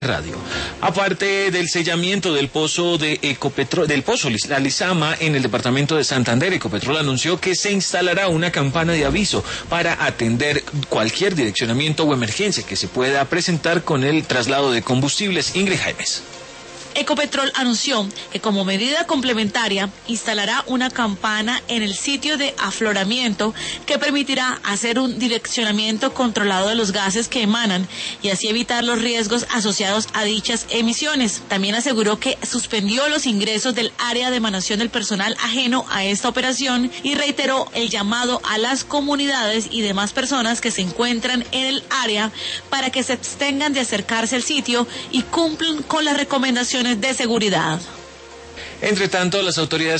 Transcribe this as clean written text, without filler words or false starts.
Radio. Aparte del sellamiento del pozo de Ecopetrol, del pozo La Lizama en el departamento de Santander, Ecopetrol anunció que se instalará una campana de aviso para atender cualquier direccionamiento o emergencia que se pueda presentar con el traslado de combustibles. Ingrid Jaimes. Ecopetrol anunció que como medida complementaria instalará una campana en el sitio de afloramiento que permitirá hacer un direccionamiento controlado de los gases que emanan y así evitar los riesgos asociados a dichas emisiones. También aseguró que suspendió los ingresos del área de emanación del personal ajeno a esta operación y reiteró el llamado a las comunidades y demás personas que se encuentran en el área para que se abstengan de acercarse al sitio y cumplan con las recomendaciones de seguridad. Entre tanto, las autoridades